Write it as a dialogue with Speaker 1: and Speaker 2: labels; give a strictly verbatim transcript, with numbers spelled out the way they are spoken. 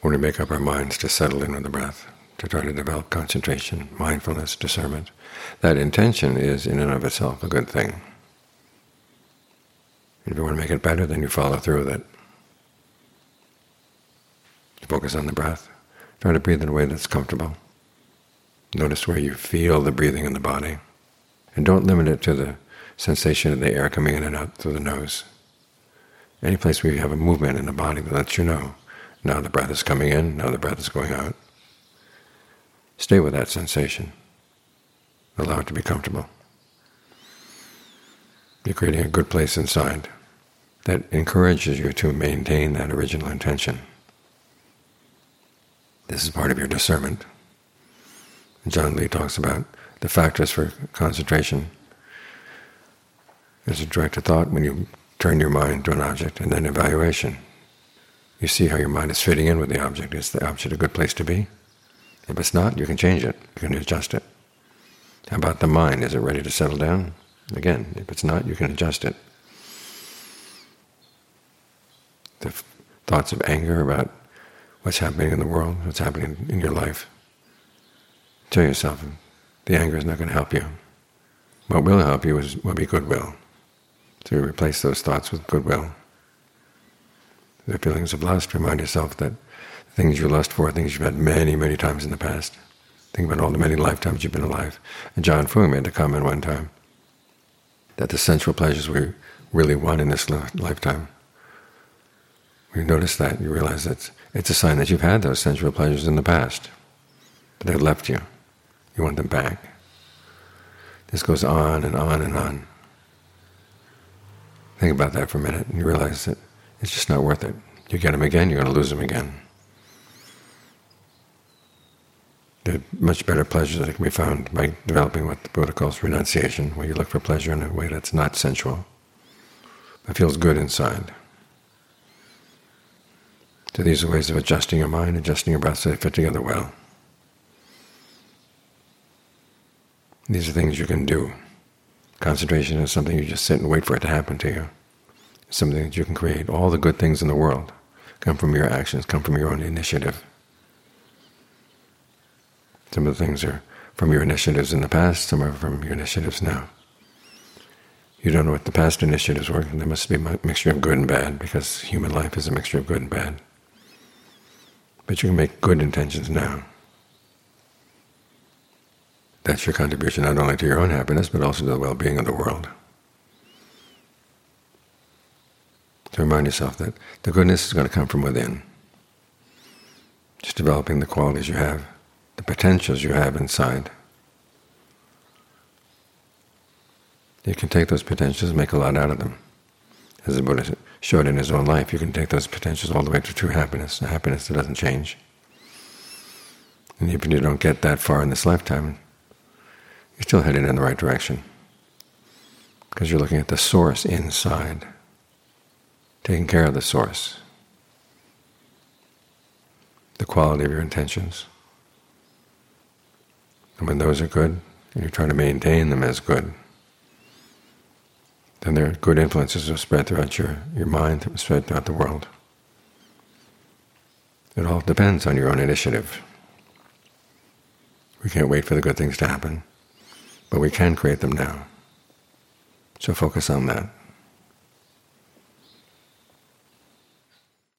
Speaker 1: when we make up our minds to settle in with the breath, to try to develop concentration, mindfulness, discernment, that intention is in and of itself a good thing. If you want to make it better, then you follow through with it. You focus on the breath. Try to breathe in a way that's comfortable. Notice where you feel the breathing in the body. And don't limit it to the sensation of the air coming in and out through the nose. Any place where you have a movement in the body that lets you know, now the breath is coming in, now the breath is going out. Stay with that sensation. Allow it to be comfortable. You're creating a good place inside that encourages you to maintain that original intention. This is part of your discernment. John Lee talks about the factors for concentration. There's a directed thought when you turn your mind to an object, and then evaluation. You see how your mind is fitting in with the object. Is the object a good place to be? If it's not, you can change it. You can adjust it. How about the mind? Is it ready to settle down? Again, if it's not, you can adjust it. The thoughts of anger about what's happening in the world, what's happening in your life, tell yourself the anger is not going to help you. What will help you is will be goodwill. So you replace those thoughts with goodwill. The feelings of lust, remind yourself that things you lust for are things you've had many, many times in the past. Think about all the many lifetimes you've been alive. And John Fu made the comment one time that the sensual pleasures we really want in this lifetime, when you notice that, you realize that it's a sign that you've had those sensual pleasures in the past, but they've left you. You want them back. This goes on and on and on. Think about that for a minute, and you realize that it's just not worth it. You get them again, you're going to lose them again. There are much better pleasures that can be found by developing what the Buddha calls renunciation, where you look for pleasure in a way that's not sensual, but feels good inside. So these are ways of adjusting your mind, adjusting your breath so they fit together well. These are things you can do. Concentration is something you just sit and wait for it to happen to you. It's something that you can create. All the good things in the world come from your actions, come from your own initiative. Some of the things are from your initiatives in the past, some are from your initiatives now. You don't know what the past initiatives were, and there must be a mixture of good and bad, because human life is a mixture of good and bad. But you can make good intentions now. That's your contribution not only to your own happiness, but also to the well-being of the world. To remind yourself that the goodness is going to come from within. Just developing the qualities you have, the potentials you have inside. You can take those potentials and make a lot out of them. As the Buddha showed in his own life, you can take those potentials all the way to true happiness, a happiness that doesn't change. And even if you don't get that far in this lifetime, you're still headed in the right direction, because you're looking at the source inside, taking care of the source, the quality of your intentions. And when those are good, and you try to maintain them as good, then their good influences will spread throughout your, your mind, will spread throughout the world. It all depends on your own initiative. We can't wait for the good things to happen, but we can create them now. So focus on that.